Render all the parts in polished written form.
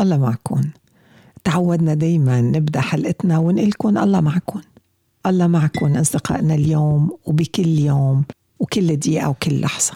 الله معكم. تعودنا دايما نبدأ حلقتنا ونقلكم الله معكم. الله معكم أصدقائنا اليوم وبكل يوم وكل دقيقة وكل لحظة.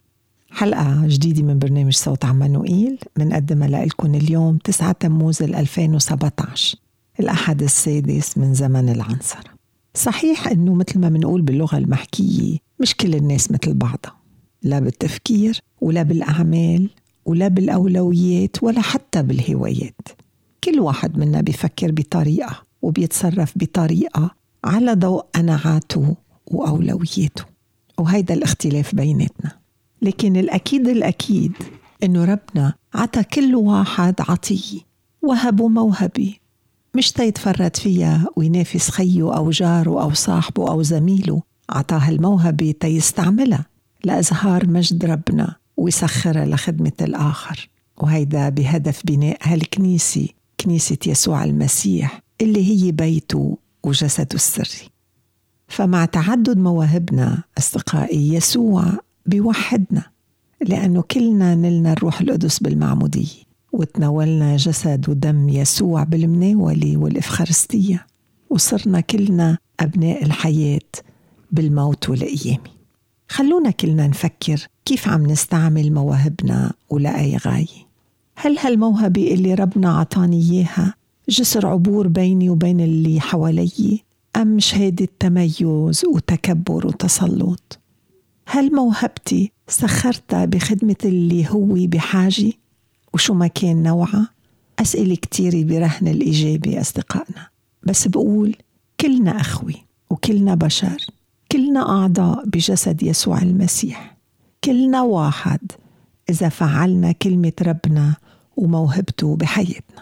حلقة جديدة من برنامج صوت عمانوئيل منقدمها لكم اليوم 9 تموز 2017 الأحد السادس من زمن العنصرة. صحيح أنه مثل ما منقول باللغة المحكية مش كل الناس مثل بعضها، لا بالتفكير ولا بالأعمال ولا بالأولويات ولا حتى بالهوايات. كل واحد منا بيفكر بطريقة وبيتصرف بطريقة على ضوء قناعاته وأولوياته، وهيدا الاختلاف بيناتنا. لكن الأكيد إنه ربنا عطى كل واحد عطية، وهبه موهبة مش تيتفرد فيها وينافس خيه أو جاره أو صاحبه أو زميله. عطاها الموهبة تيستعملها لإظهار مجد ربنا ويسخرها لخدمة الآخر، وهيدا بهدف بناء هالكنيسة، كنيسة يسوع المسيح اللي هي بيته وجسده السري. فمع تعدد مواهبنا أصدقائي، يسوع بيوحدنا، لأنه كلنا نلنا الروح القدس بالمعمودية وتناولنا جسد ودم يسوع بالمناولة والإفخارستية، وصرنا كلنا أبناء الحياة بالموت والقيامة. خلونا كلنا نفكر كيف عم نستعمل مواهبنا ولأي غاية. هل هالموهبة اللي ربنا عطاني إياها جسر عبور بيني وبين اللي حوالي، أم شهادة تميز وتكبر وتسلط؟ هل موهبتي سخرتها بخدمة اللي هو بحاجة وشو ما كان نوعها؟ أسئلة كتيرة برهن الإجابة أصدقائنا، بس بقول كلنا أخوي وكلنا بشر، كلنا أعضاء بجسد يسوع المسيح، كلنا واحد إذا فعلنا كلمة ربنا وموهبته بحياتنا.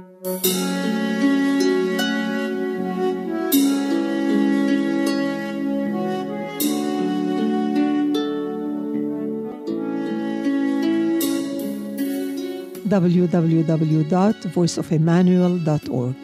www.voiceofemmanuel.org.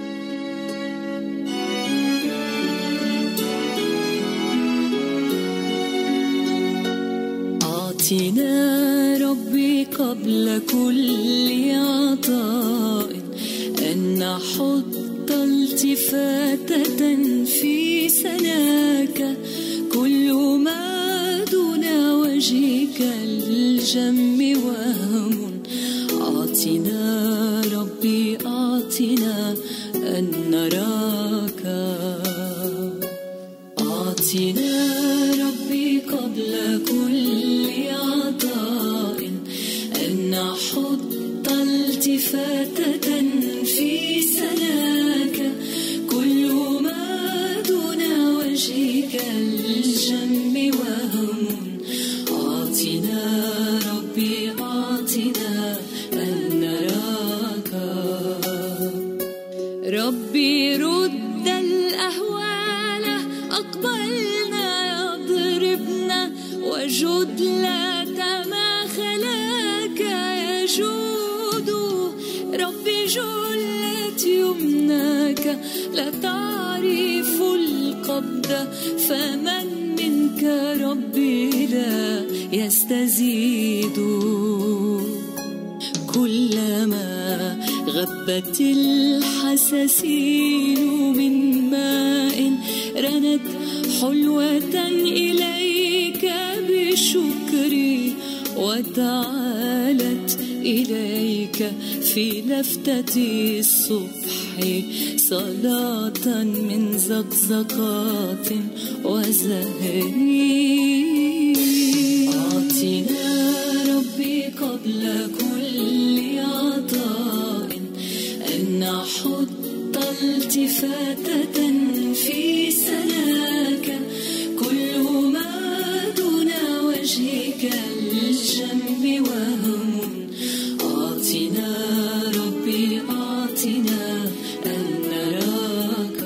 أعطينا ربي قبل كل عطاء أن نحط التفاتة في سناك، كل ما دون وجهك الجم وهم. أعطنا ربي أعطنا أن نراك، أعطنا ربي قبل كل عطاء أن نحط التفاتة في سناك، كل ما دون وجهك الجم وهم. أعطنا ربي أعطنا أن نراك، ربي رد الأهوال أقبلنا يضربنا، وجد لا تماخلاك يجود. ربي جلت يمناك لا تعرف القبض، فمن منك ربي لا يستزيد. كلما غبت الحساسين من ماء رنت حلوة إليك بشكري، وتعالت إليك في لفتة الصبح صلاة من زقزقات وزهري. أعطنا ربي قبل كل عطاء أن نحط التفاتة في سناك، كل ما دون وجهك الجم وهم. أعطنا ربي أعطنا أن نراك.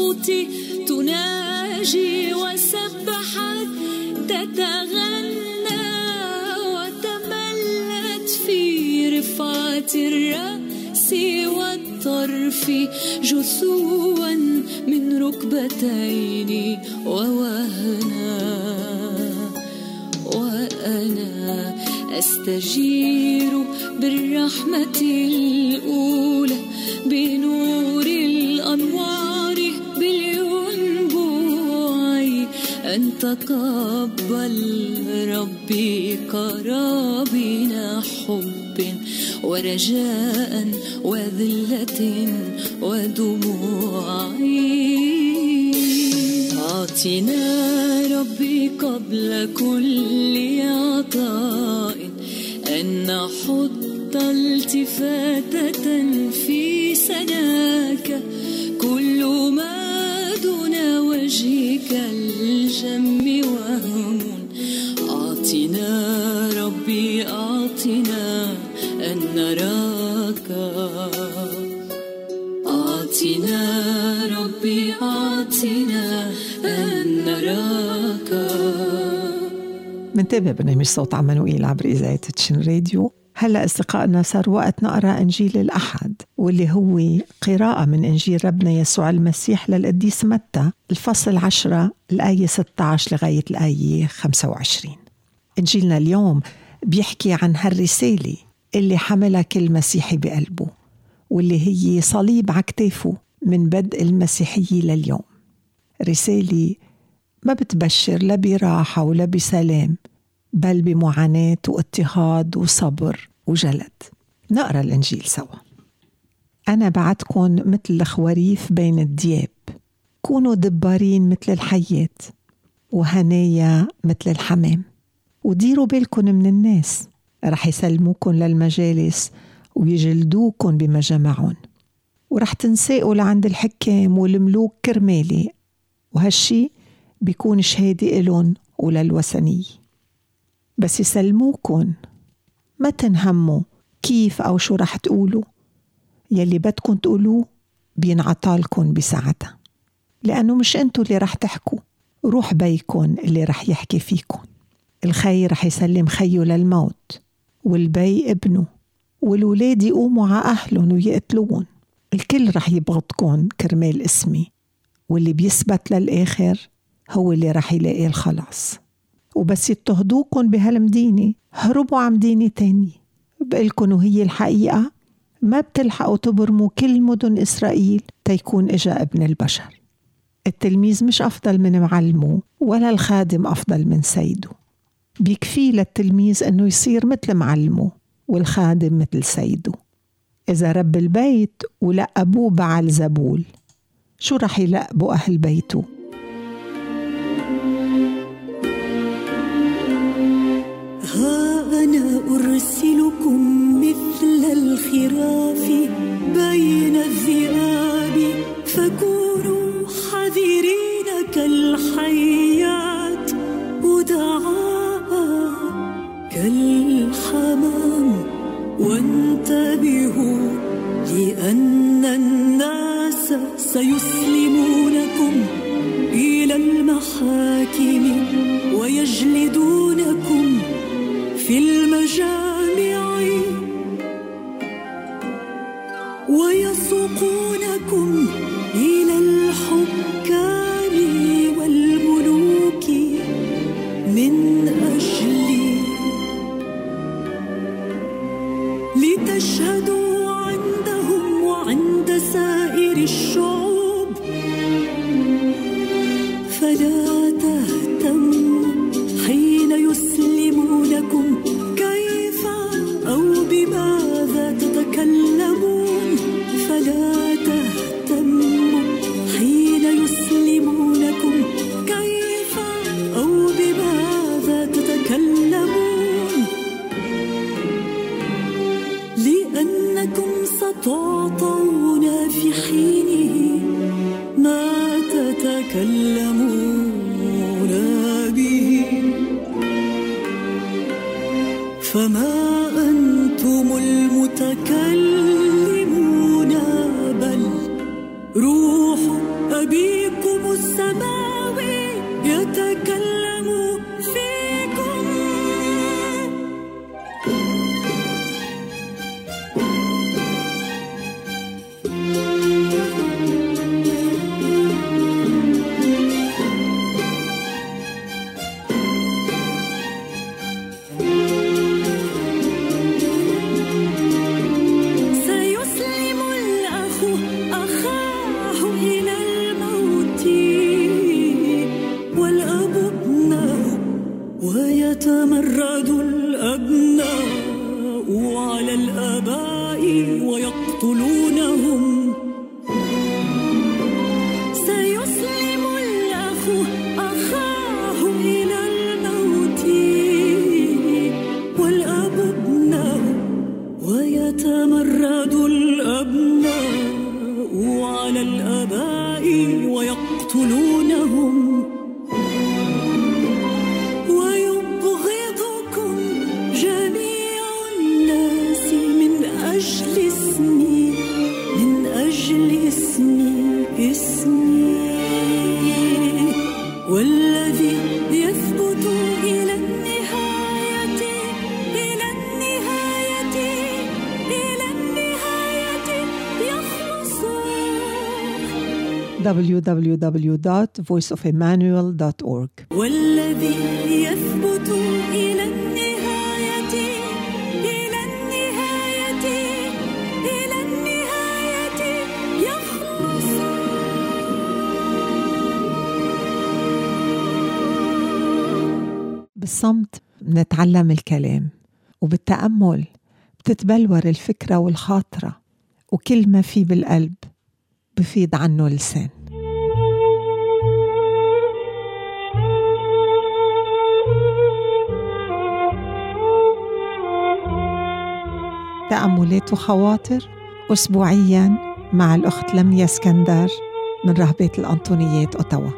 صوتي تناجي وسبحت تتغنى وتملت في رفعة الرأس والطرف جثوا من ركبتين ووهنا وأنا أستجير بالرحمة الأولى بنور الأنوار بالينبوع أن تقبل ربي قرابنا حب ورجاء وذلة ودموع. أعطنا ربي قبل كل عطاء أن نحط التفاتة في سناك كل ما دون وجهك الجم وهم. أعطنا ربي أعطنا أن نراك. أعطنا ربي أعطنا أن نراك. منتابع برنامج صوت عمانوئيل عبر إذاعة تشن راديو. هلأ أصدقائنا صار وقت نقرأ إنجيل الأحد، واللي هو قراءة من إنجيل ربنا يسوع المسيح للقديس متى، الفصل 10 الآية 16 لغاية الآية 25. إنجيلنا اليوم بيحكي عن هالرسالة اللي حملها كل مسيحي بقلبه، واللي هي صليب عكتافه من بدء المسيحية لليوم. رسالة ما بتبشر لا براحة ولا بسلام، بل بمعاناة واضطهاد وصبر وجلد. نقرأ الإنجيل سوا. أنا بعدكم مثل الخواريف بين الدياب، كونوا دبارين مثل الحيات وهنايا مثل الحمام، وديروا بالكم من الناس، رح يسلموكم للمجالس ويجلدوكم بمجامعهم، ورح تنساقوا لعند الحكام والملوك كرمالي، وهالشي بيكون شهادة إلون وللوثنية. بس يسلموكن ما تنهموا كيف أو شو رح تقولوا، يلي بدكن تقولوه بينعطالكن بساعتها، لأنه مش أنتوا اللي رح تحكوا، روح بيكن اللي رح يحكي فيكن. الخي رح يسلم خيه للموت، والبي ابنه، والولاد يقوموا على أهلهم ويقتلون. الكل رح يبغضكن كرمال اسمي، واللي بيثبت للآخر هو اللي رح يلاقي الخلاص. وبس يضطهدوكن بهالمدينة هربوا عن مدينة تاني. بقلكن وهي الحقيقة ما بتلحقوا تبرموا كل مدن إسرائيل تيكون إجا ابن البشر. التلميذ مش أفضل من معلمه، ولا الخادم أفضل من سيده. بيكفي للتلميذ أنه يصير مثل معلمه، والخادم مثل سيده. إذا رب البيت ولقبوه بعل زبول، شو رح يلقبوا أهل بيته؟ ها أنا أرسلكم مثل الخراف بين الذئاب، فكونوا حذرين كالحيات ودعاء كالحمام. وانتبهوا لأن الناس سيسلمونكم إلى المحاكم ويجلدونكم في المجامع ويسوقونكم إلى الحكام والملوك من أجلي، لتشهدوا عندهم وعند سائر الشعوب. فلا تهتموا حين يسلمونكم كيف أو بماذا تتكلمون. فلا تهتموا حين يسلمونكم كيف أو بماذا تتكلمون، لأنكم ستعطون في حينه ما تتكلمون به. فما أنتم المتكلمون بل روح أبي ويقتلونهم. سيسلم الأخ أخاه إلى الموت والأب ابنه، ويتمرد الأبناء على الآباء ويقتلونهم. ويبغضكم جميع الناس من أجل اسمي، من أجل اسمي. والذي يثبت إلى النهاية، إلى النهاية، إلى النهاية يخلص. www.voiceofemmanuel.org. والذي يثبت إلى النهاية، إلى النهاية، إلى النهاية يخلص. بالصمت بنتعلم الكلام، وبالتأمل بتتبلور الفكرة والخاطرة، وكل ما في بالقلب بفيض عنه اللسان. تأملات وخواطر أسبوعياً مع الأخت لميا اسكندر من رهبة الأنطونيات أوتاوا.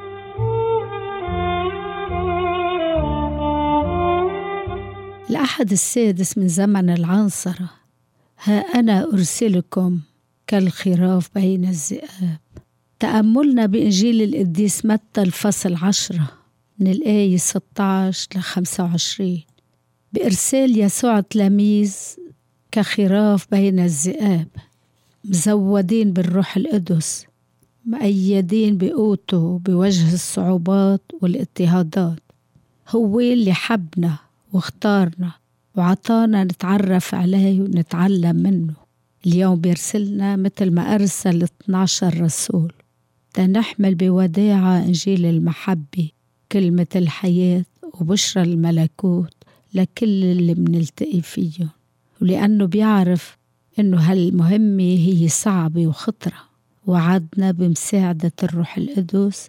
الأحد السادس من زمن العنصرة، ها أنا أرسلكم كالخراف بين الذئاب. تأملنا بإنجيل القديس متى الفصل 10 من الآية 16 ل25. بإرسال يسوع تلاميذ كخراف بين الذئاب، مزودين بالروح القدس، مؤيدين بقوته بوجه الصعوبات والاضطهادات. هو اللي حبنا واختارنا وعطانا نتعرف عليه ونتعلم منه. اليوم بيرسلنا مثل ما أرسل 12 رسول تنحمل بوداعة إنجيل المحبة، كلمة الحياة وبشرى الملكوت لكل اللي بنلتقي فيهم. ولأنه بيعرف إنه هالمهمة هي صعبة وخطرة، وعدنا بمساعدة الروح القدس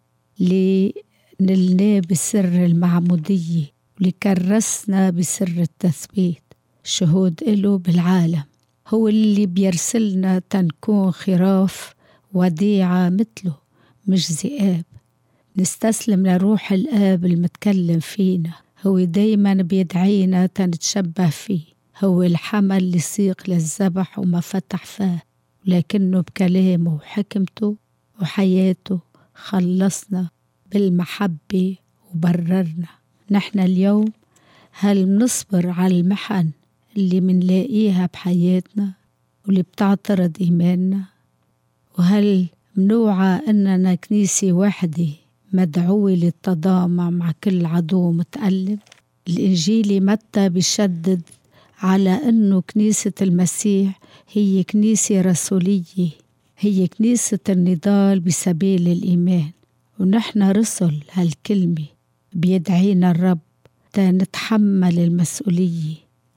لنلناه بسر المعمودية، ولكرسنا بسر التثبيت شهود إله بالعالم. هو اللي بيرسلنا تنكون خراف وديعة مثله، مش ذئاب. نستسلم لروح الآب المتكلم فينا. هو دايما بيدعينا تنتشبه فيه. هو الحمل اللي سيق للذبح وما فتح فاه، لكنه بكلامه وحكمته وحياته خلصنا بالمحبة وبررنا. نحن اليوم هل بنصبر على المحن اللي منلاقيها بحياتنا واللي بتعترض إيماننا؟ وهل منوعى أننا كنيسة واحدة مدعوة للتضامع مع كل عدو متألم؟ الإنجيلي متى بيشدد على أنه كنيسة المسيح هي كنيسة رسولية، هي كنيسة النضال بسبيل الإيمان. ونحن رسل هالكلمة بيدعينا الرب تنتحمل المسؤولية،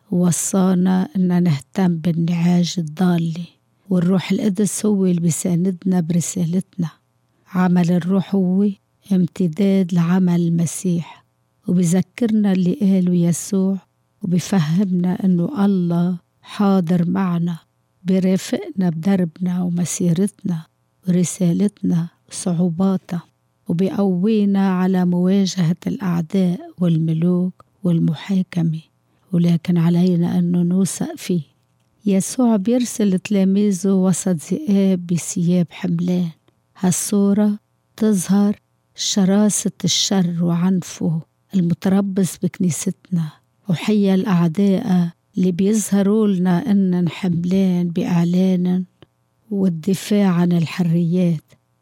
ووصانا أن نهتم بالنعاج الضالة، والروح القدس هو اللي بيساندنا برسالتنا. عمل الروح هو امتداد لعمل المسيح، وبذكرنا اللي قاله يسوع، وبفهمنا أنه الله حاضر معنا، برافقنا بدربنا ومسيرتنا ورسالتنا وصعوباتها، وبيقوينا على مواجهة الأعداء والملوك والمحاكمة. ولكن علينا أنه نوثق فيه. يسوع بيرسل تلاميذه وسط ذئاب بثياب حملان. هالصورة تظهر شراسة الشر وعنفه المتربص بكنيستنا، وحيا الأعداء اللي بيظهروا لنا أنن حملان بإعلان والدفاع عن الحريات،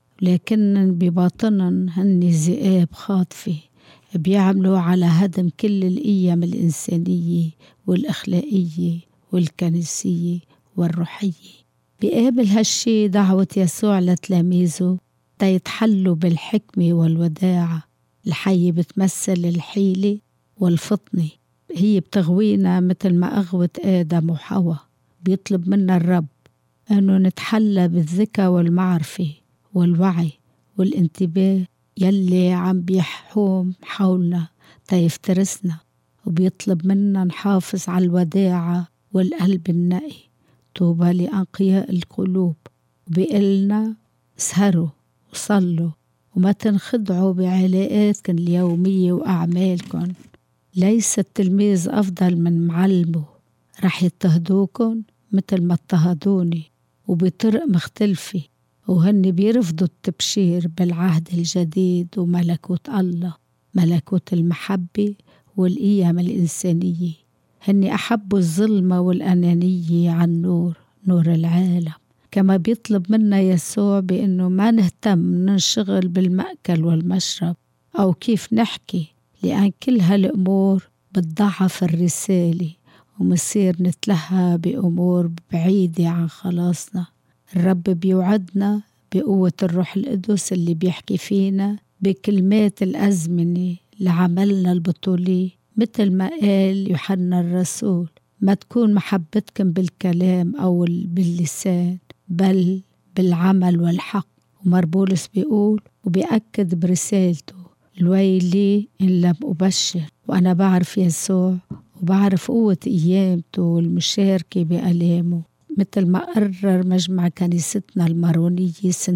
لكن بباطنن هن ذئاب خاطفة بيعملوا على هدم كل القيم الإنسانية والأخلاقية والكنسية والروحية. بيقابل هالشي دعوة يسوع لتلاميذه تيتحلوا بالحكمة والوداعة. الحية بتمثل الحيلة والفطنة، هي بتغوينا مثل ما أغوت آدم وحواء. بيطلب منا الرب أنه نتحلى بالذكاء والمعرفة والوعي والانتباه يلي عم بيحوم حولنا تيفترسنا، وبيطلب منا نحافظ على الوداعة والقلب النقي. طوبى لأنقياء القلوب، وبيقلنا اسهروا وصلوا وما تنخدعوا بعلاقاتكم اليومية وأعمالكم. ليس التلميذ أفضل من معلمه، رح يضطهدوكم مثل ما اضطهدوني وبطرق مختلفة، وهن بيرفضوا التبشير بالعهد الجديد وملكوت الله، ملكوت المحبة والقيم الإنسانية. هن أحبوا الظلمة والأنانية عن نور العالم. كما بيطلب منا يسوع بأنه ما نهتم ننشغل بالمأكل والمشرب أو كيف نحكي، لأن كل هالأمور بتضعف الرسالة ومصير نتلهى بأمور بعيدة عن خلاصنا. الرب بيوعدنا بقوة الروح القدس اللي بيحكي فينا بكلمات الأزمنة لعملنا البطولي، مثل ما قال يوحنا الرسول: ما تكون محبتكم بالكلام أو باللسان، بل بالعمل والحق. ومربولس بيقول وبيأكد برسالته: الويلي إن لم أبشر. وأنا بعرف يسوع وبعرف قوة قيامته والمشاركة بألامه، مثل ما قرر مجمع كنيستنا المارونية سنة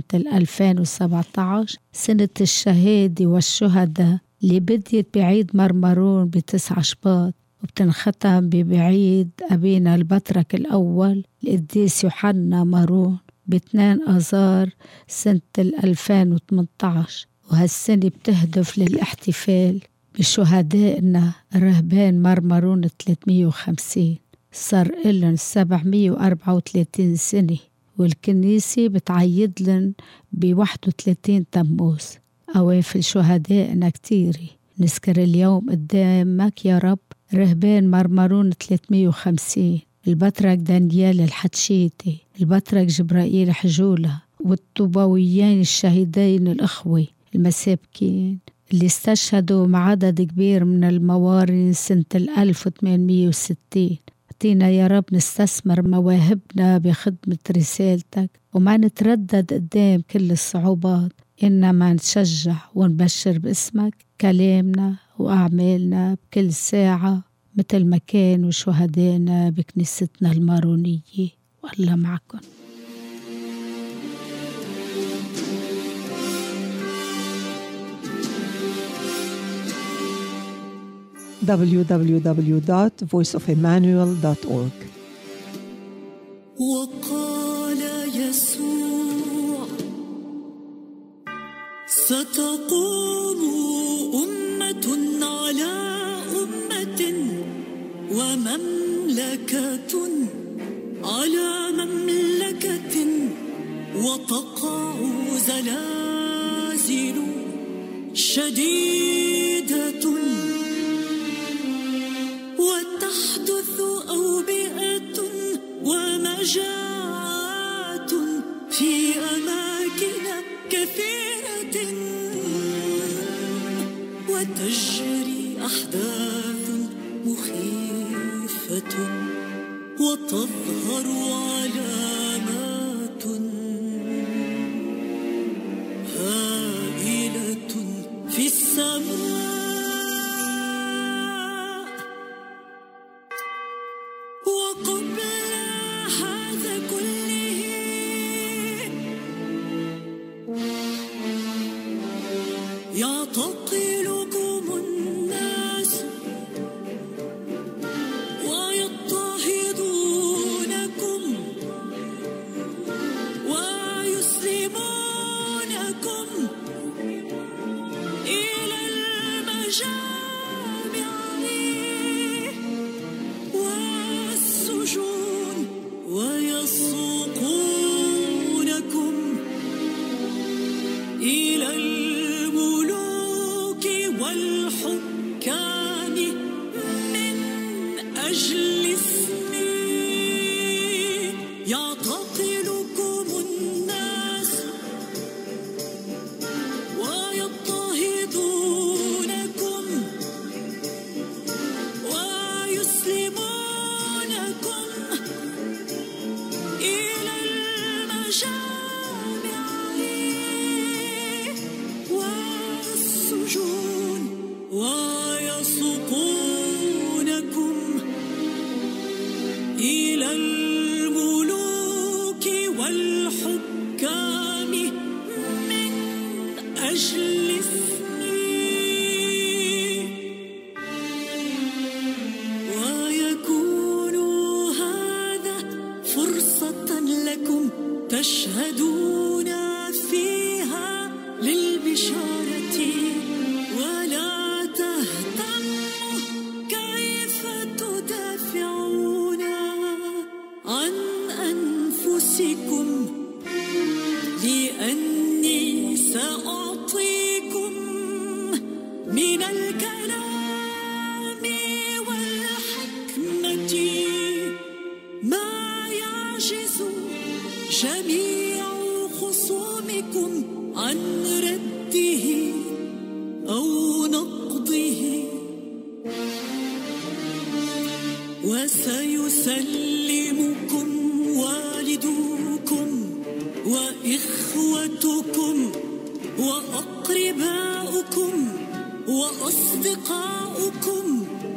2017، سنة الشهادة والشهداء اللي بديت بعيد مرمرون ب9 شباط وبتنختم بعيد أبينا البطرك الأول القديس يوحنا مارون ب2 آذار سنة 2018. وهالسنة بتهدف للاحتفال بشهدائنا رهبان مرمرون 350. صار إلن 734 سنة، والكنيسة بتعيد لن ب31 تموز. أوافل شهدائنا كتيرة، نذكر اليوم قدامك يا رب رهبان مرمرون 350، البطرك دانيال الحتشيتي، البطرك جبرائيل حجولة، والطوباويين الشهيدين الأخوة المسابكين اللي استشهدوا مع عدد كبير من الموارين سنة 1860. اعطينا يا رب نستثمر مواهبنا بخدمة رسالتك، وما نتردد قدام كل الصعوبات، إنما نشجع ونبشر باسمك كلامنا وأعمالنا بكل ساعة، مثل ما كانوا شهدائنا بكنيستنا المارونية. والله معكم. www.voiceofemmanuel.org. وقال يسوع: ستقوم أمة على أمة ومملكة على مملكة، وتقع زلازل شديدة، وتحدث أوبئة ومجاعات في أماكن كثيرة، وتجري أحداث مخيفة، وتظهر علامات هائلة في السماء. وقبل هذا كله يعتقلكم الناس ويضطهدونكم ويسلمونكم إلى المجامع والسجون، ويسوقونكم إلى الملوك الحكام من أجل اسمي، ويكون هذا فرصة لكم تشهدون فيها للبشارة، ولا تهتموا كيف تدافعون عن أنفسكم، لأني سأعطيكم من الكلام والحكمة ما يعجز جميع خصومكم عن رده أو نقضه. وسيسلمكم والدوكم وإخوتكم وأقرباؤكم وأصدقاؤكم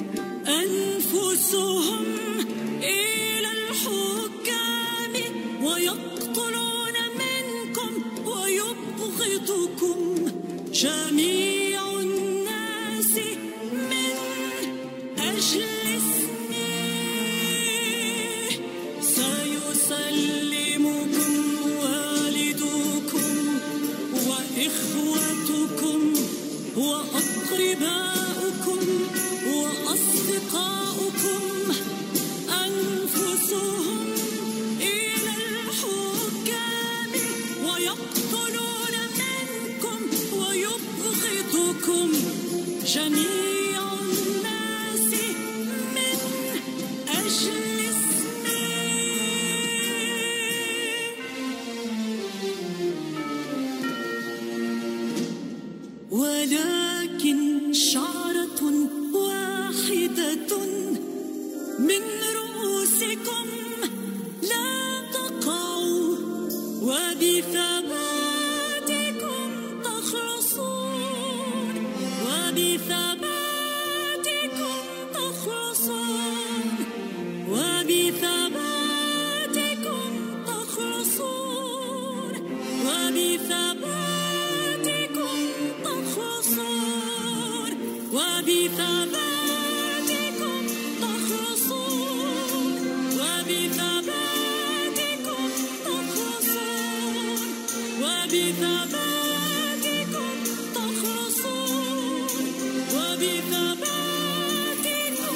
أنفسهم إلى الحكام، ويقتلون منكم ويبغضكم جميع الناس من أجل اسمي. سيسلمكم والدوكم وإخوتكم وأقرباؤكم وأصدقاؤكم أنفسهم إلى الحكام، ويقتلون منكم ويبغضكم جميع الناس من أجل اسمي. ولكن شعرة واحدة من رؤوسكم لا تقع، وبثباتكم تخلصون، وبثباتكم تخلصون، وبثباتكم تخلصون، وبثباتكم تخلصون، وبثباتكم تخلصون، وبثباتكم تخلصون، وبثباتكم تخلصون، وبثباتكم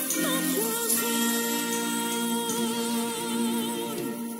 تخلصون.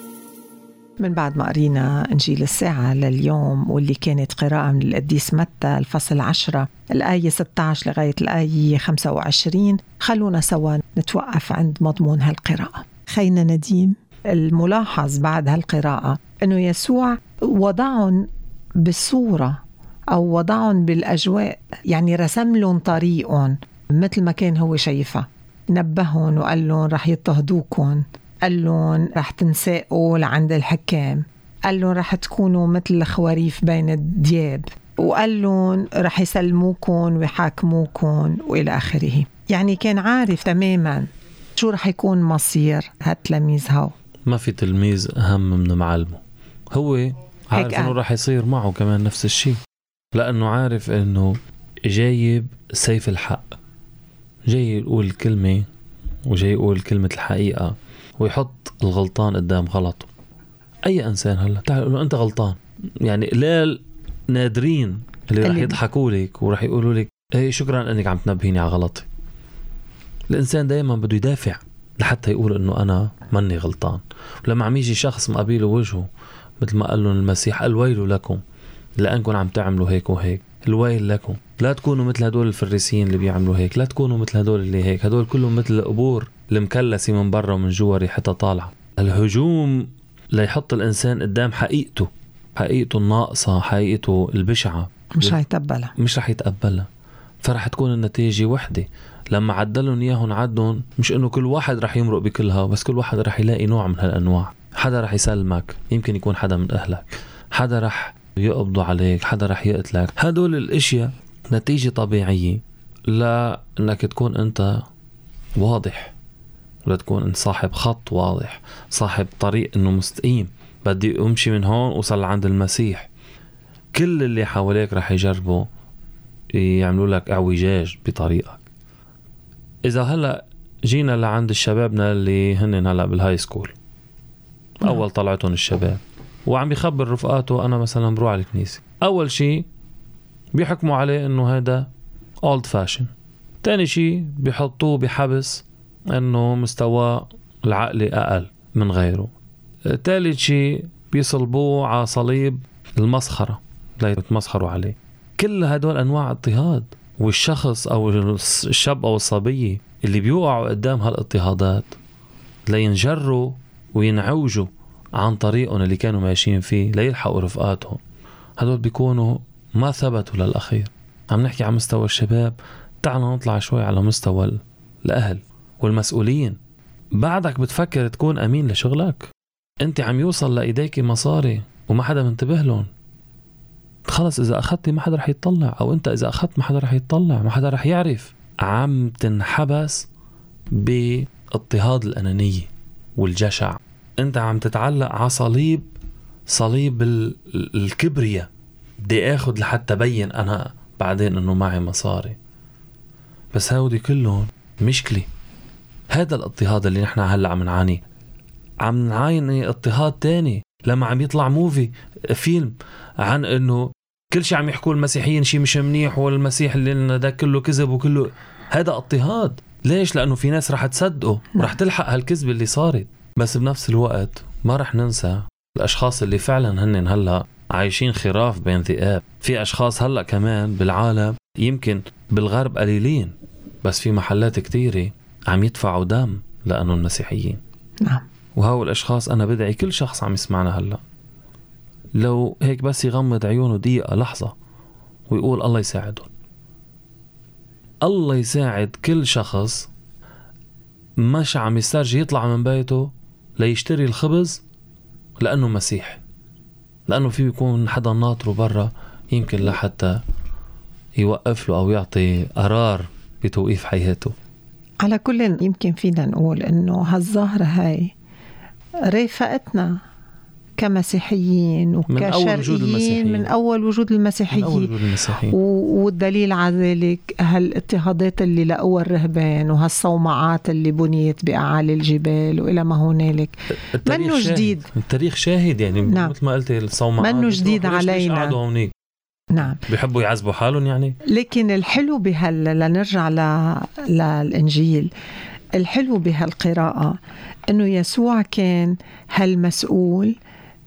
من بعد ما قرينا إنجيل الساعة لليوم، واللي كانت قراءة من القديس متى الفصل 10 الآية 16 لغاية الآية 25، خلونا سوا نتوقف عند مضمون هالقراءة. خينا نديم، الملاحظ بعد هالقراءة أنه يسوع وضعهم بالصورة أو وضعهم بالأجواء، يعني رسم لهم طريقهم مثل ما كان هو شايفها. نبههم وقال لهم رح يضطهدوكم، قال لهم رح تنساقوا لعند الحكام، قال لهم رح تكونوا مثل الخواريف بين الدياب، وقال لهم رح يسلموكم ويحاكموكم وإلى آخره. يعني كان عارف تماما شو رح يكون مصير هالتلاميذ هاو. ما في تلميذ أهم من معلمه. هو عارف أنه رح يصير معه كمان نفس الشيء، لأنه عارف أنه جايب سيف الحق، جاي يقول كلمة وجاي يقول كلمة الحقيقة ويحط الغلطان قدام غلطه. أي إنسان هلا تعال له أنت غلطان، يعني لا نادرين اللي رح يضحكوا لك ورح يقولوا لك ايه شكرا أنك عم تنبهيني على غلطي. الإنسان دايما بده يدافع لحتى يقول أنه أنا مني غلطان. ولما عم يجي شخص مقابله وجهه مثل ما قال لهم المسيح الويل لكم لأنكم عم تعملوا هيك وهيك، الويل لكم، لا تكونوا مثل هدول الفريسيين اللي بيعملوا هيك، لا تكونوا مثل هدول اللي هيك، هدول كلهم مثل القبور المكلسة من برا ومن جوا ريحتها طالعة. الهجوم ليحط الإنسان قدام حقيقته، حقيقته الناقصة، حقيقته البشعة، مش رح يتقبلها. فرح تكون النتيجة وحدة. لما عدلون إياهم عدون، مش إنه كل واحد رح يمرق بكلها، بس كل واحد رح يلاقي نوع من هالأنواع. حدا رح يسلمك، يمكن يكون حدا من أهلك، حدا رح يقبضوا عليك، حدا رح يقتلك. هدول الاشياء نتيجة طبيعية لأنك تكون أنت واضح، ولا تكون أنت صاحب خط واضح، صاحب طريق إنه مستقيم، بدي أمشي من هون أوصل عند المسيح. كل اللي حواليك رح يجربوا يعملوا لك اعوجاج بطريقك. إذا هلأ جينا لعند الشبابنا اللي هن هلأ بالهاي سكول، أول طلعتهم الشباب وعم يخبر رفقاته أنا مثلا بروح على الكنيسة، أول شيء بيحكموا عليه إنه هذا old fashion. تاني شيء بيحطوه بحبس إنه مستوى العقلي أقل من غيره. ثالث شيء بيصلبوه على صليب المسخرة لا يتمسخروا عليه. كل هدول أنواع اضطهاد، والشخص أو الشاب أو الصبية اللي بيوقعوا قدام هالاضطهادات لينجروا وينعوجوا عن طريقهم اللي كانوا ماشيين فيه ليلحقوا رفقاتهم، هدول بيكونوا ما ثبتوا للأخير. عم نحكي عن مستوى الشباب، تعالوا نطلع شوي على مستوى الأهل والمسؤولين. بعدك بتفكر تكون أمين لشغلك؟ أنت عم يوصل لإيديك مصاري وما حدا منتبه لهم. خلص إذا أخذت ما حدا رح يتطلع، أو أنت إذا أخذت ما حدا رح يتطلع، ما حدا رح يعرف. عم تنحبس باضطهاد الأنانية والجشع. أنت عم تتعلق على صليب الكبرياء. بدي أخذ لحتى بين أنا بعدين أنه معي مصاري. بس هودي كلهم مشكلة. هذا الاضطهاد اللي نحن هلأ عم نعاني، عم نعاني اضطهاد تاني لما عم يطلع موفي فيلم عن انه كل شيء عم يحكوا المسيحيين شيء مش منيح، والمسيح اللي لنا ده كله كذب وكله. هذا اضطهاد. ليش؟ لانه في ناس رح تصدقه ورح تلحق هالكذب اللي صارت. بس بنفس الوقت ما رح ننسى الاشخاص اللي فعلا هن هلا عايشين خراف بين ذئاب. في اشخاص هلا كمان بالعالم يمكن بالغرب قليلين، بس في محلات كتيرة عم يدفعوا دم لانه المسيحيين. نعم. وهؤلاء الاشخاص انا بدعي كل شخص عم يسمعنا هلا لو هيك بس يغمض عيونه دقيقة لحظة ويقول الله يساعدهم. الله يساعد كل شخص مش عم يسترجي يطلع من بيته ليشتري الخبز لأنه مسيح، لأنه فيه يكون حدا ناطره برا يمكن لحتى يوقف له أو يعطي قرار بتوقيف حياته. على كل يمكن فينا نقول إنه هالظاهرة هاي رفقتنا كمسيحيين وكشرقيين من أول وجود المسيحيين. والدليل على ذلك هالاضطهادات اللي لقوها الرهبان وهالصومعات اللي بنيت بأعالي الجبال وإلى ما هنالك. منه جديد، التاريخ شاهد يعني. نعم. مثل ما قلت الصومعات منه جديد علينا. نعم. بيحبوا يعذبوا حالهم يعني. لكن الحلو لنرجع للإنجيل، الحلو بهالقراءة إنه يسوع كان هالمسؤول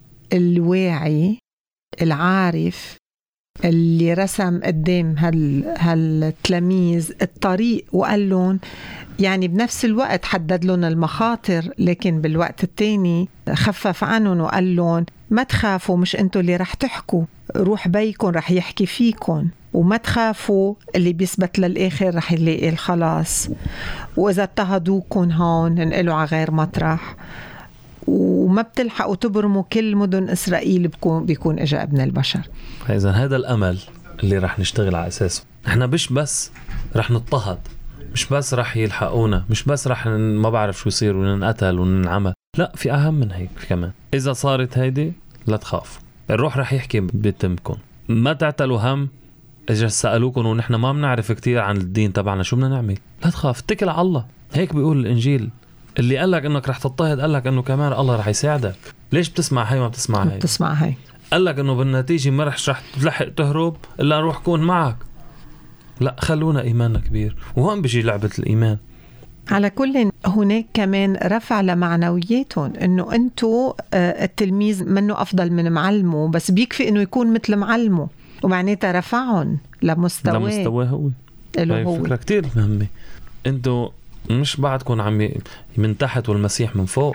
الواعي العارف اللي رسم قدام هالتلاميذ الطريق وقال لهم، يعني بنفس الوقت حدد لهم المخاطر، لكن بالوقت التاني خفف عنهم وقال لهم ما تخافوا، مش انتوا اللي رح تحكوا، روح بيكم رح يحكي فيكم، وما تخافوا اللي بيثبت للآخر رح يلاقي الخلاص، وإذا اضطهدوكم هون انقلوا على غير مطرح، وما بتلحقوا تبرموا كل مدن إسرائيل بيكون إجا ابن البشر. إذن هذا الأمل اللي رح نشتغل على أساسه. احنا مش بس رح نضطهد، مش بس رح يلحقونا، مش بس رح ما بعرف شو يصير وننقتل وننعمل، لا، في أهم من هيك كمان. إذا صارت هيدي لا تخاف، الروح رح يحكي بتمكن. ما تعتلوا هم إذا سألوكم ونحن ما بنعرف كتير عن الدين تبعنا شو بدنا نعمل. لا تخاف، اتكل على الله. هيك بيقول الإنجيل. اللي قال لك انك رح تضطهد قال لك انه كمان الله رح يساعدك. ليش بتسمع هاي ما بتسمع هاي؟ بتسمع هاي. قال لك انه بالنتيجة ما رح تلحق تهرب الا نروح كون معك. لا، خلونا ايماننا كبير، وهون بيجي لعبة الايمان. على كل هناك كمان رفع لمعنوياتهم، انه انتو التلميذ منه افضل من معلمه، بس بيكفي انه يكون مثل معلمه، ومعناتها رفعهم لمستوى هو. هاي فكرة كتير مهمة. انتو مش بعدكم عم من تحت والمسيح من فوق،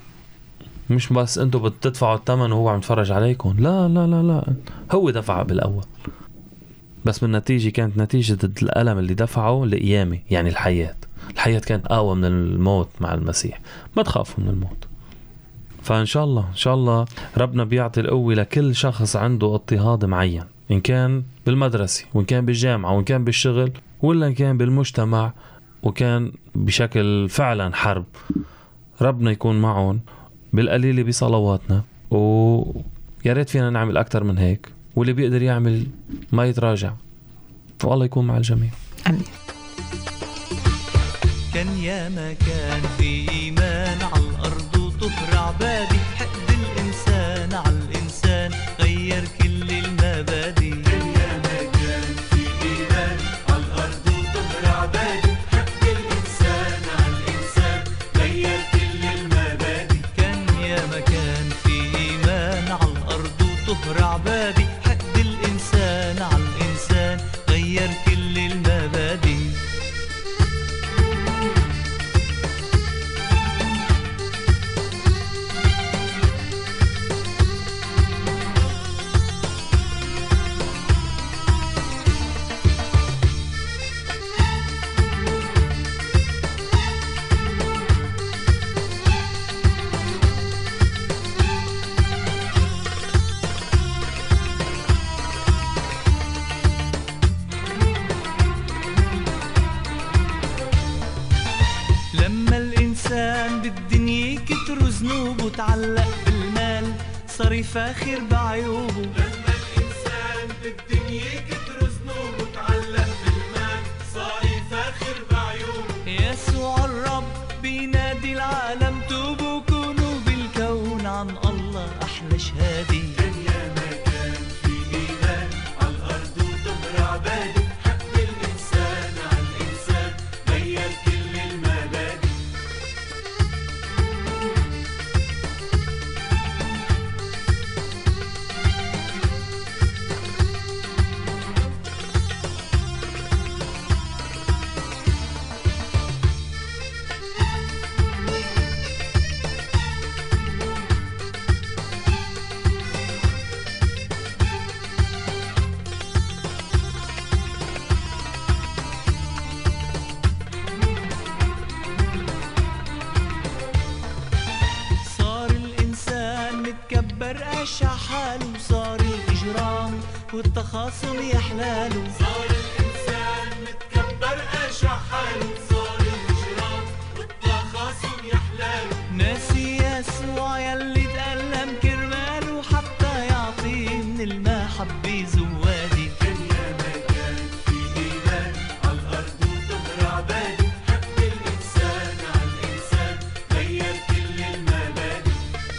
مش بس انتوا بتدفعوا الثمن وهو عم يتفرج عليكم. لا لا لا لا، هو دفع بالاول، بس بالنتيجة كانت نتيجة الألم اللي دفعه لقيامة، يعني الحياة كانت أقوى من الموت مع المسيح. ما تخافوا من الموت. فإن شاء الله ربنا بيعطي القوة لكل شخص عنده اضطهاد معين، إن كان بالمدرسة وإن كان بالجامعة وإن كان بالشغل ولا إن كان بالمجتمع وكان بشكل فعلا حرب. ربنا يكون معهم بالقليل بصلواتنا ويا ريت فينا نعمل أكتر من هيك، واللي بيقدر يعمل ما يتراجع، والله يكون مع الجميع. آمين. كان يا مكان في إيمان على الأرض وطهر عبادي، حقد الإنسان على الإنسان غير كل المبادئ. كان يا مكان في إيمان على الأرض وطهر عبادي، حقد الإنسان على الإنسان غير كل المبادئ. كان يا مكان في إيمان على الأرض وطهر عبادي، حقد الإنسان على الإنسان غير كل المبادئ. لما الإنسان بالدنيا كتر ذنوبه وتعلق بالمال صار يفاخر بعيوبه. لما الإنسان بالدنيا كتر ذنوبه وتعلق بالمال صار يفاخر بعيوبه. يسوع الرب بينادي العالم توبوا كونوا بالكون عن الله أحلى شهادي. كان يا مكان في إيمان على الأرض وطهر عبادي، حق الإنسان على الإنسان غير كل المبادئ. صار الإنسان متكبر قاشع حاله، صار الإجرام والتخاصم يحلاله. صار الإنسان متكبر قاشع حاله، صار الإجرام والتخاصم يحلاله. ناسي يسوع يلي تألم كرماله حتى يعطيه من المحبة زوادي. كان يا مكان في إيمان على الأرض وطهر عبادي، حق الإنسان على الإنسان غير كل المبادئ.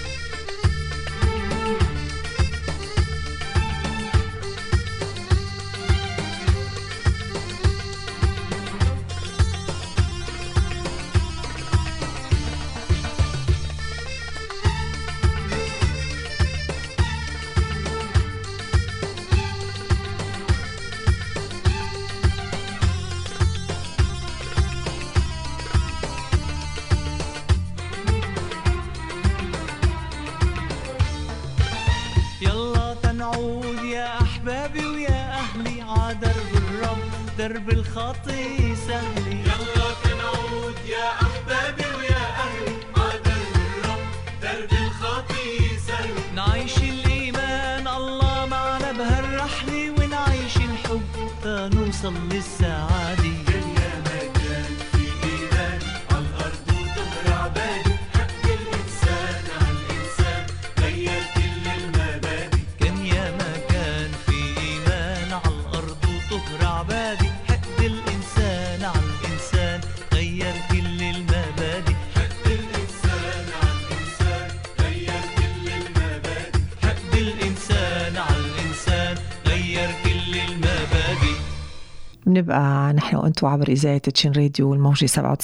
يلا تنعود يا أحبابي ويا أهلي عدرب الرب، درب الخطي سهلي. يلا تنعود يا أحبابي ويا أهلي عدرب الرب، درب الخطي سهلي. نعيش الإيمان الله معنا بهالرحلة، ونعيش الحب تنوصل للسعادة. كان يا مكان في إيمان على الأرض وطهر عبادي، حق الإنسان على الإنسان غير كل المبادئ. كان يا مكان في إيمان على الأرض وطهر عبادي، حق الإنسان على الإنسان غير كل المبادئ. حق الإنسان على الإنسان غير كل المبادئ. حق الإنسان على الإنسان غير كل المبادئ. بنبقى نحن وأنتوا عبر إذاعة تشين راديو الموجة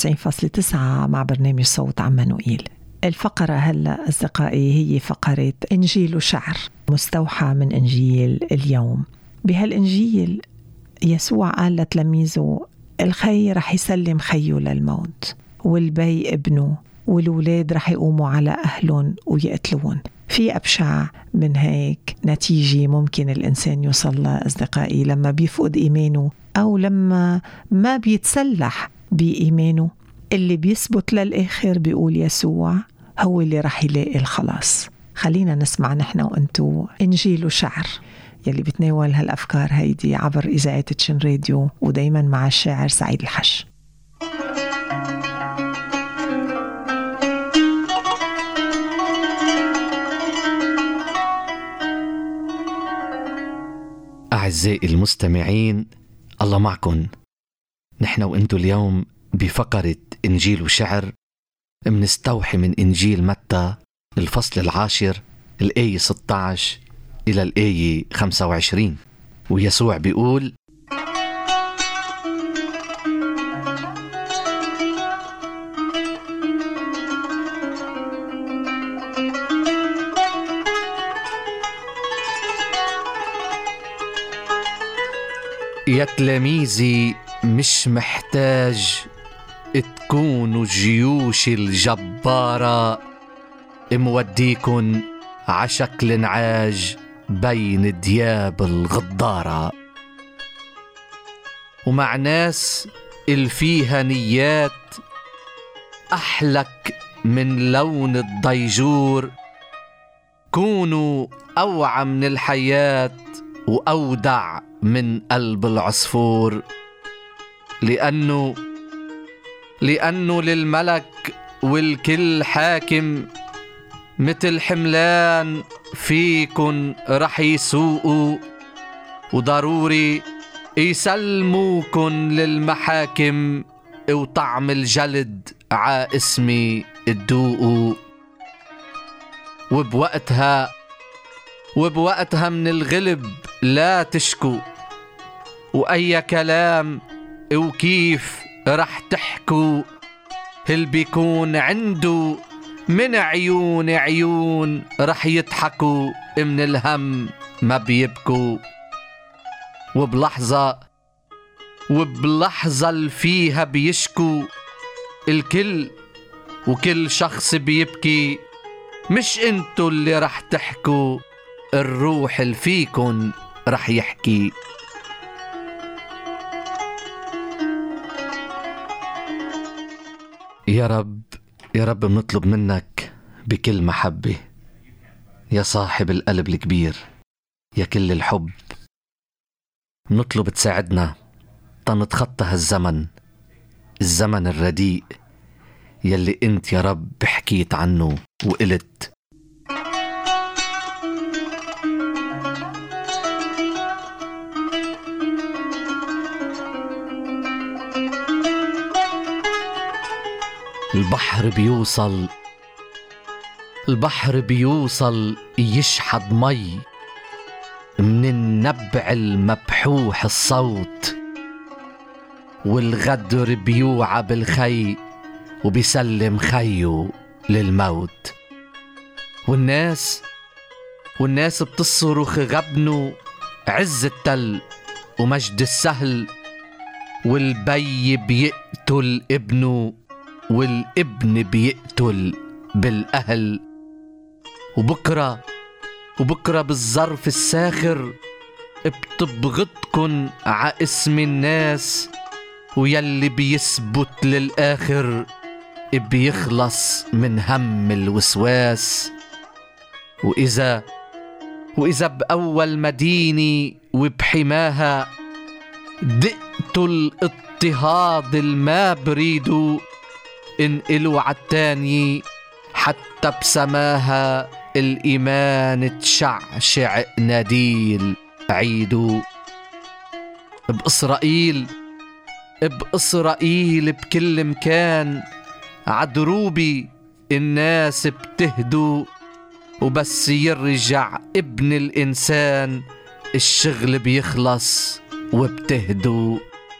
97.9 مع برنامج صوت عمانوئيل. الفقرة هلأ أصدقائي هي فقرة إنجيل وشعر، مستوحى من إنجيل اليوم. بهالإنجيل يسوع قال لتلاميذه الخي رح يسلم خيه للموت، والبي ابنه، والولاد رح يقوموا على أهلهم ويقتلون. في أبشع من هيك نتيجة ممكن الإنسان يوصل لها أصدقائي لما بيفقد إيمانه أو لما ما بيتسلح بإيمانه؟ اللي بيثبت للآخر بيقول يسوع هو اللي رح يلاقي الخلاص. خلينا نسمع نحن وأنتو إنجيل وشعر يلي بتناول هالأفكار هيدي عبر إذاعة تشين راديو، ودايما مع الشاعر سعيد الحش. أعزائي المستمعين، الله معكن. نحن وإنتو اليوم بفقرة إنجيل وشعر، منستوحي من إنجيل متى الفصل 10 الآية 16 إلى الآية 25. ويسوع بيقول: يا تلاميذي، مش محتاج تكونوا الجيوش الجبارة موديكن عشكل نعاج بين دياب الغدارة، ومع ناس الفيها نيات أحلك من لون الضيجور. كونوا أوعى من الحياة وأودع من قلب العصفور، لأنه للملك والكل حاكم مثل حملان فيكن رح يسوقوا، وضروري يسلموكن للمحاكم وطعم الجلد ع اسمي تدوقوا. وبوقتها من الغلب لا تشكوا، وأي كلام وكيف رح تحكوا، هل بيكون عنده من عيون رح يضحكوا، من الهم ما بيبكوا. وبلحظة اللي فيها بيشكوا الكل، وكل شخص بيبكي. مش انتو اللي رح تحكوا، الروح اللي فيكن رح يحكي. يا رب بنطلب منك بكل محبة، يا صاحب القلب الكبير، يا كل الحب، نطلب تساعدنا تنتخطى الزمن الرديء يلي انت يا رب حكيت عنه وقلت: البحر بيوصل يشحد مي من النبع المبحوح الصوت، والغدر بيوعى بالخي وبيسلم خيه للموت. والناس بتصرخ غبنوا عز التل ومجد السهل، والبي بيقتل ابنه والابن بيقتل بالأهل. وبكرة بالظرف الساخر بتبغضكن ع اسم الناس، ويلي بيثبت للآخر بيخلص من هم الوسواس. وإذا بأول مدينة وبحماها دقتوا الاضطهاد الما بريدوا، انقلوا عالتاني حتى بسماها الإيمان تشعشع ناديل عيدوا. بإسرائيل بكل مكان عدروبي الناس بتهدوا، وبس يرجع ابن الإنسان الشغل بيخلص وبتهدوا.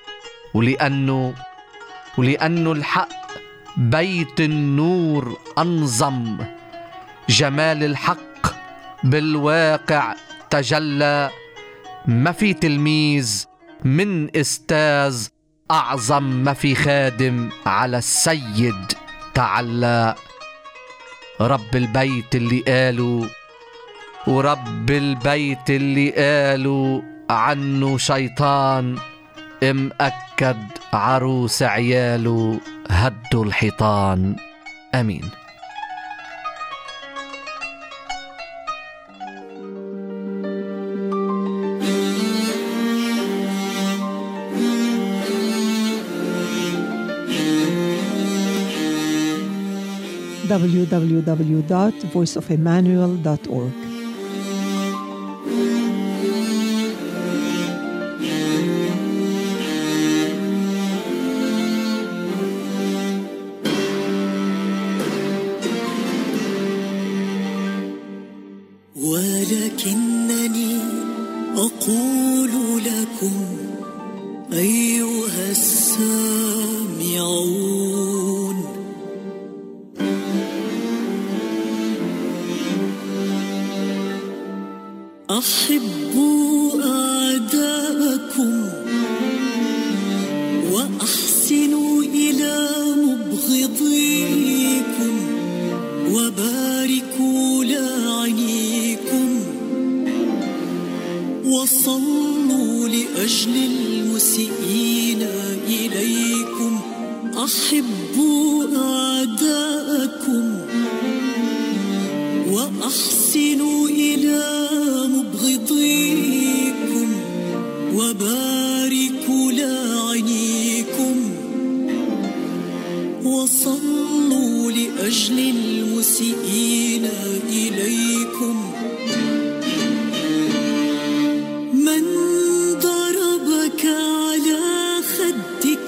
ولأنه الحق بيت النور أنظم، جمال الحق بالواقع تجلى. ما في تلميذ من أستاذ أعظم، ما في خادم على السيد تعلى. رب البيت اللي قالوا عنه شيطان، مأكد عروس عياله هدوا الحيطان. آمين. www.voiceofemmanuel.org إنني أقول لكم أيها السامعون أحبوا أعداءكم وأحسنوا إلى مبغضيكم وباركوا لاعنيكم وصلوا لأجل المسيئين إليكم. أحبوا أعداءكم وأحسنوا إلى مبغضيكم وباركوا لاعنيكم وصلوا لأجل المسيئين إليكم. من ضربك على خدك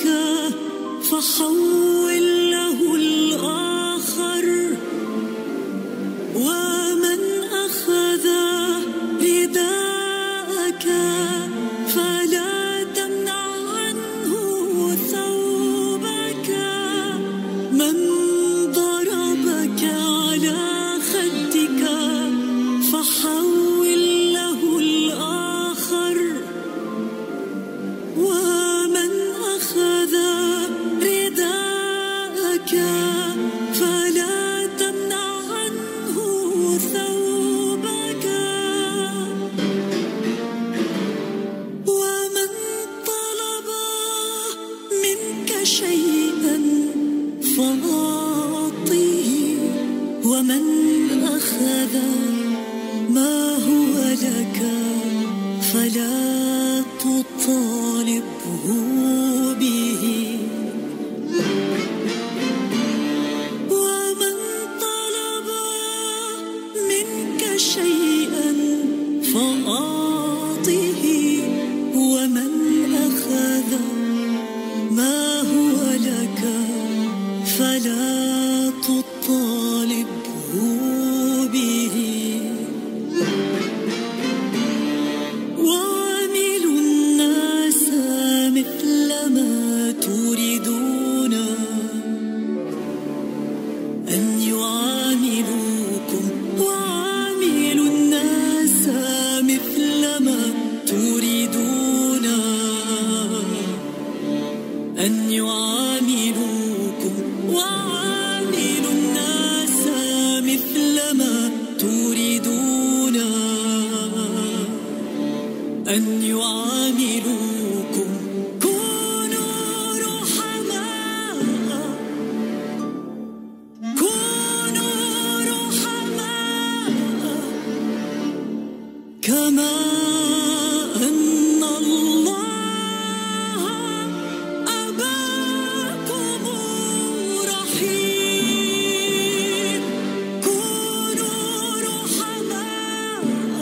فحول له الآخر ومن أخذ رداءك فلا تمنع عنه ثوبك. من ضربك على خدك فحول له الآخر ومن أخذ رداءك فلا تمنع عنه ثوبك. ومن طلب منك شيئا فأعطه ومن أخذ ما هو لك فلا تطالبه به. ومن طلب منك شيئا فأعطه ومن أخذ ما هو لك فلا تطالبه به. وعاملوا الناس مثل ما تريدون أن يعاملوكم. وعاملوا الناس مثل ما تريدون أن يعاملوكم. وعاملوا الناس مثل ما تريدون أن يعاملوكم. كونوا رحماء كونوا رحماء كما أن الله أباكم رحيم. كونوا رحماء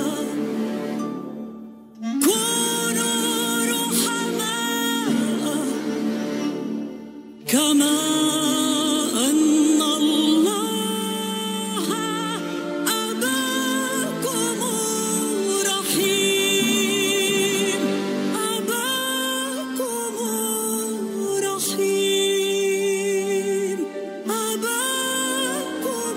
كونوا رحماء كما أن الله أباكم رحيم. أباكم رحيم. أباكم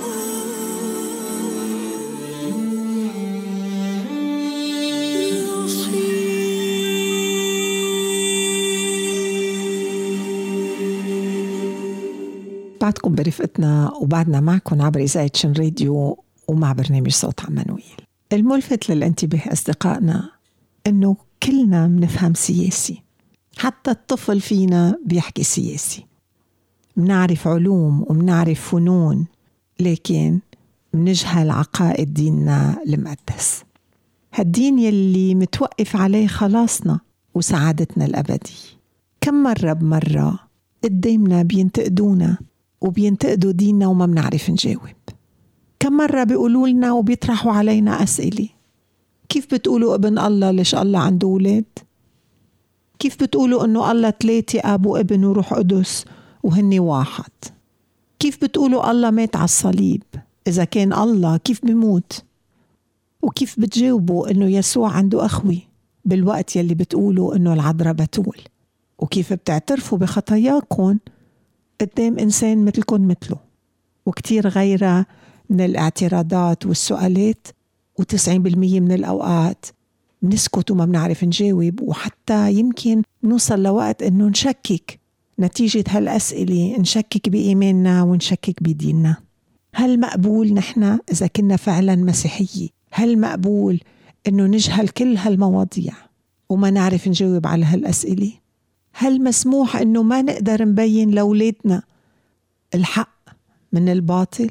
بعدكم برفقتنا وبعدنا معكم عبر إذاعة شن راديو ومع برنامج صوت عمانويل. الملفت للانتباه أصدقائنا إنه كلنا منفهم سياسي، حتى الطفل فينا بيحكي سياسي. منعرف علوم ومنعرف فنون، لكن منجهل عقائد ديننا المقدس، هالدين يلي متوقف عليه خلاصنا وسعادتنا الأبدية. كم مرة بمرة قدامنا بينتقدونا وبينتقدوا ديننا وما منعرف نجاوب. كم مرة بيقولوا لنا وبيطرحوا علينا أسئلة: كيف بتقولوا ابن الله؟ ليش الله عنده أولاد؟ كيف بتقولوا إنه الله 3 أب وابن وروح قدس وهني واحد؟ كيف بتقولوا الله مات على الصليب؟ إذا كان الله كيف بيموت؟ وكيف بتجاوبوا إنه يسوع عنده أخوي بالوقت يلي بتقولوا إنه العذراء بتول؟ وكيف بتعترفوا بخطاياكم قدام إنسان مثلكم مثله؟ وكتير غيرها من الاعتراضات والسؤالات، و90% من الأوقات بنسكت وما بنعرف نجاوب، وحتى يمكن نوصل لوقت إنه نشكك نتيجة هالأسئلة، نشكك بإيماننا ونشكك بديننا. هل مقبول نحن إذا كنا فعلا مسيحية؟ هل مقبول إنه نجهل كل هالمواضيع وما نعرف نجاوب على هالأسئلة؟ هل مسموح إنه ما نقدر نبين لأولادنا الحق من الباطل؟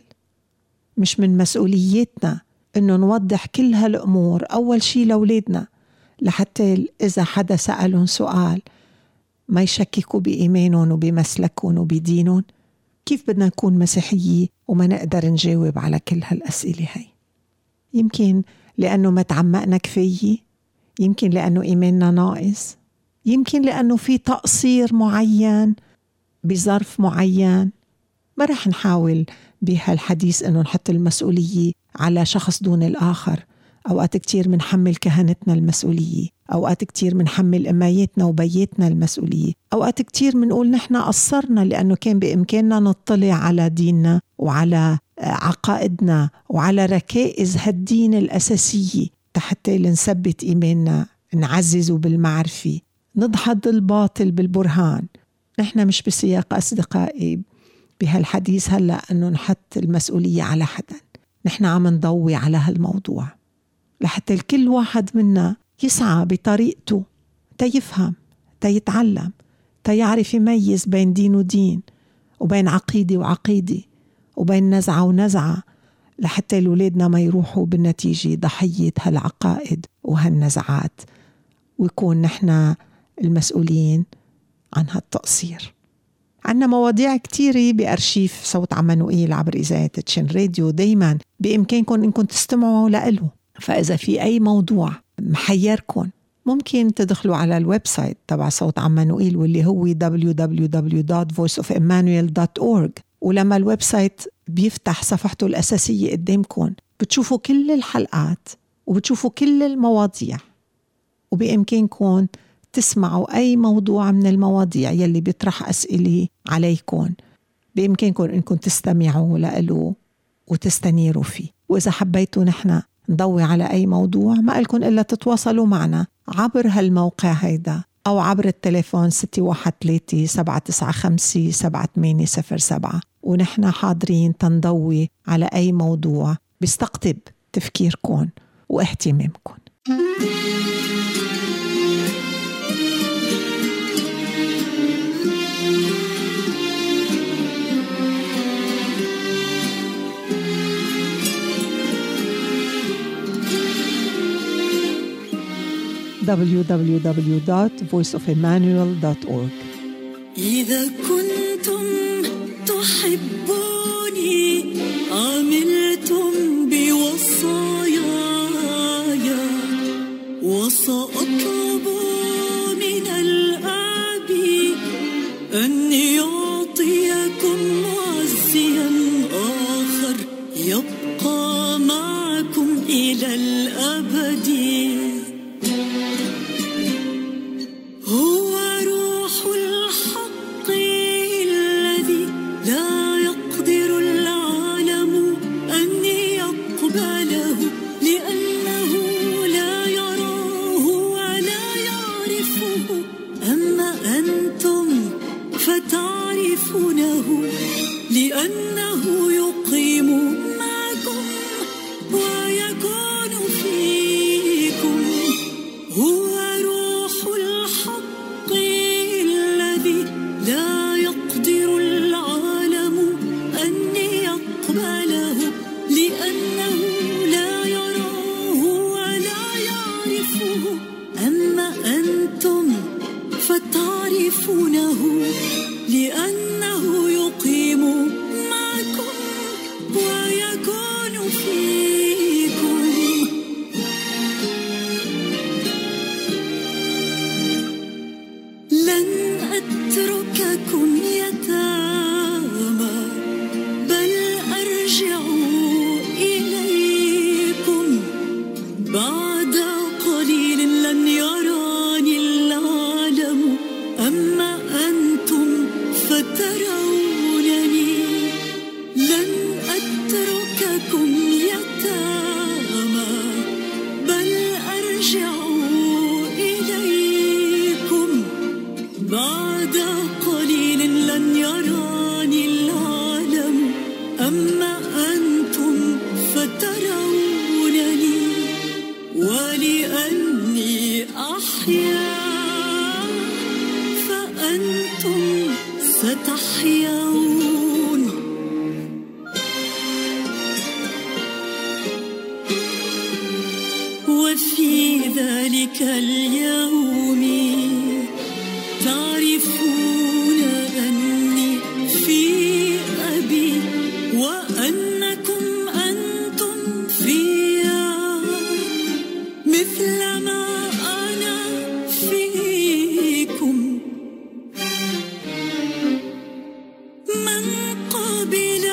مش من مسؤوليتنا إنه نوضح كل هالأمور أول شي لأولادنا، لحتى إذا حدا سألهم سؤال ما يشككوا بإيمانهم وبمسلكهم وبدينهم؟ كيف بدنا نكون مسيحية وما نقدر نجاوب على كل هالأسئلة هاي؟ يمكن لأنه ما تعمقنا كفاية، يمكن لأنه إيماننا ناقص، يمكن لأنه في تقصير معين بظرف معين. ما رح نحاول بهالحديث أنه نحط المسؤولية على شخص دون الآخر. أوقات كتير منحمل كهنتنا المسؤولية، أوقات كتير منحمل أمايتنا وبيتنا المسؤولية، أوقات كتير منقول نحن قصرنا لأنه كان بإمكاننا نطلع على ديننا وعلى عقائدنا وعلى ركائز هالدين الأساسية حتى لنثبت إيماننا، نعززه بالمعرفة، نضحض الباطل بالبرهان. نحن مش بسياق أصدقائي بهالحديث هلأ أنه نحط المسؤولية على حدا، نحن عم نضوي على هالموضوع لحتى الكل واحد منا يسعى بطريقته تيفهم، تيتعلم، تيعرف يميز بين دين ودين، وبين عقيدة وعقيدة، وبين نزعة ونزعة، لحتى الولادنا ما يروحوا بالنتيجة ضحية هالعقائد وهالنزعات، ويكون نحن المسؤولين عن هالتقصير. عنا مواضيع كتيرة بأرشيف صوت عمانوئيل عبر إذاعة تشين راديو، دايما بإمكانكم إنكم تستمعوا لإله. فإذا في أي موضوع محيركم ممكن تدخلوا على الويب سايت تبع صوت عمانوئيل واللي هو www.voiceofemmanuel.org، ولما الويب سايت بيفتح صفحته الأساسية قدامكم بتشوفوا كل الحلقات وبتشوفوا كل المواضيع، وبإمكانكم تسمعوا أي موضوع من المواضيع يلي بيطرح أسئلة عليكم، بإمكانكم إنكم تستمعوا له وتستنيروا فيه. وإذا حبيتوا نحن نضوي على أي موضوع ما لكم إلا تتواصلوا معنا عبر هالموقع هيدا أو عبر التليفون 613-795-7807، ونحن حاضرين تنضوي على أي موضوع بيستقطب تفكيركم واهتمامكم. www.voiceofemmanuel.org. إذا كنتم تحبوني عملتم بوصاياي، وسأطلب من الآب أن يعطيكم معزيا آخر يبقى معكم إلى الأبد، هو روح الحق الذي لا يقدر العالم أن يقبله، لأنه لا يراه ولا يعرفه، أما أنتم فتعلمون أرجع إليكم بعد قليل لن يراني العالم أما أنتم فترونني ولأني أحيا فأنتم ستحيون وفي ذلك اليوم تعرفون أني في أبي وأنكم أنتم فيا مثلما أنا فيكم من قبل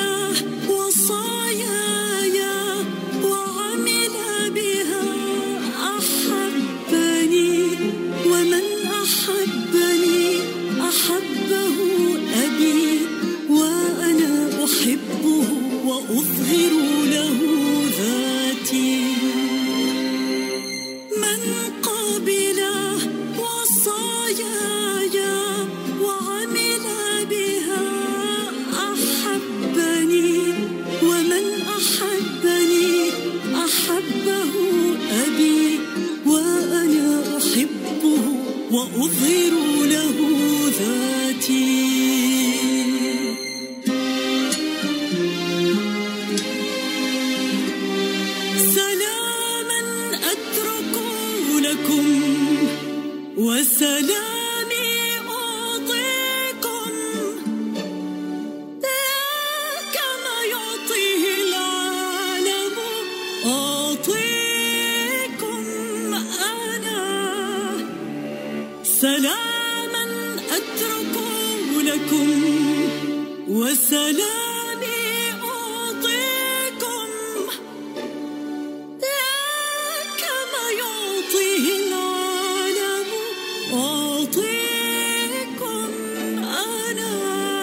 وصاياي وعمل بها أحبني ومن أحبني أحبه أبي وأنا أحبه وأظهر له ذاتي من قبل وصاياي وعمل بها أحبني ومن أحبني أحبه أبي وأنا أحبه وأظهر له ذاتي سلاما أترك لكم وسلامي أعطيكم لا كما يعطيه العالم أعطيكم أنا سلاما أترك لكم وسلامي أعطيكم لا كما يعطيه العالم أعطيكم أنا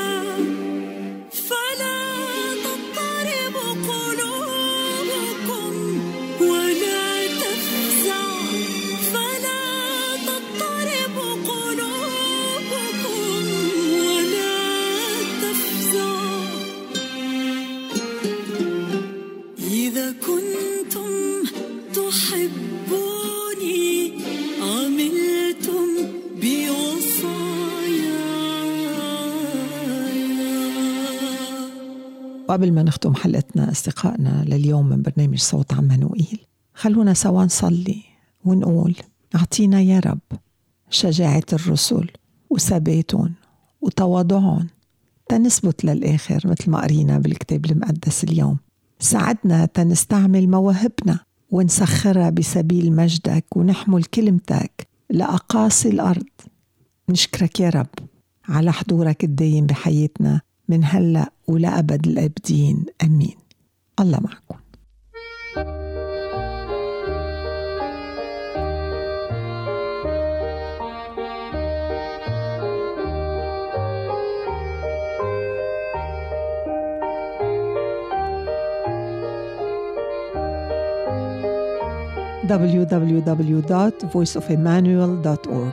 فلا تضطرب قلوبكم ولا تفزع فلا تضطرب قلوبكم ولا تفزع إذا كنتم تحبوني عملتم بوصاياي. وقبل ما نختم حلقتنا أصدقائنا لليوم من برنامج صوت عمانوئيل خلونا سوا نصلي ونقول أعطينا يا رب شجاعة الرسل وثباتهم وتواضعهم تنثبت للآخر مثل ما قرينا بالكتاب المقدس اليوم. ساعدنا تنستعمل مواهبنا ونسخرها بسبيل مجدك ونحمل كلمتك لأقاصي الأرض. نشكرك يا رب على حضورك الدايم بحياتنا من هلأ ولأبد الأبدين أمين. الله معكم. www.voiceofemmanuel.org.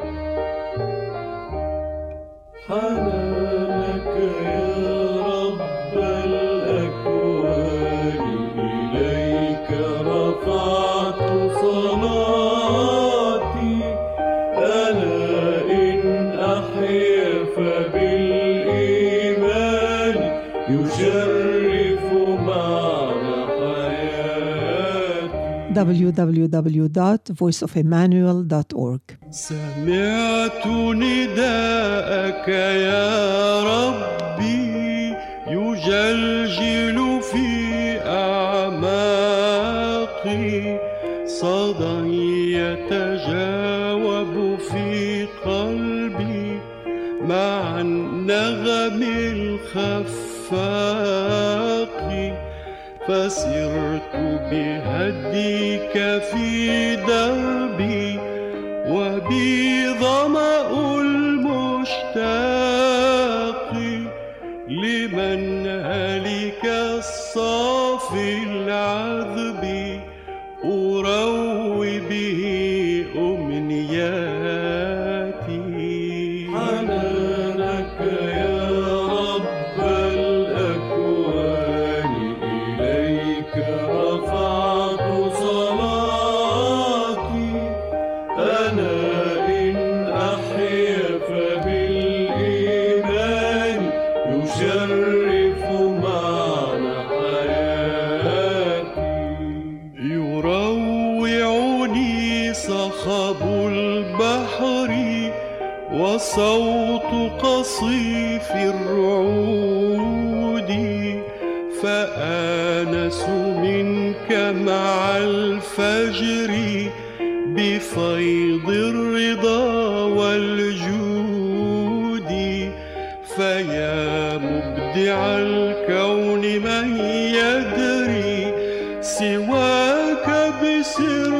حنانك يا رب الأكوان إليك رفعت صلاتي أنا إن أحيا فبالإيمان يشرف معنى حياتي. www.voiceofemmanuel.org. سمعت نداءك يا ربي يجلجل في أعماقي صدى يتجاوب في قلبي مع النغم الخفاق فسرت بهديك في دربي وبي ظمأ المشتاق لمنهلك الصافي العذب أروي به صخب البحر وصوت قصيف الرعود، فآنس منك مع الفجر بفيض الرضا والجود. فيا مبدع الكون من يدري سواك بسر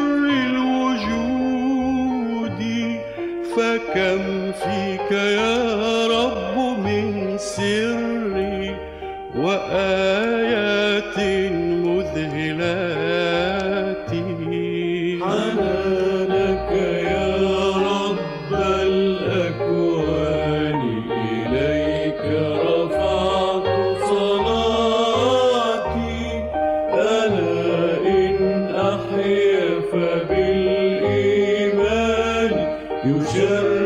الوجود، فكم فيك يا رب من سر وآيات مذهلات. حنانك يا رب الأكوان إليك رفعت صلاتي، ألا إن أحيا فبالإيمان يشرف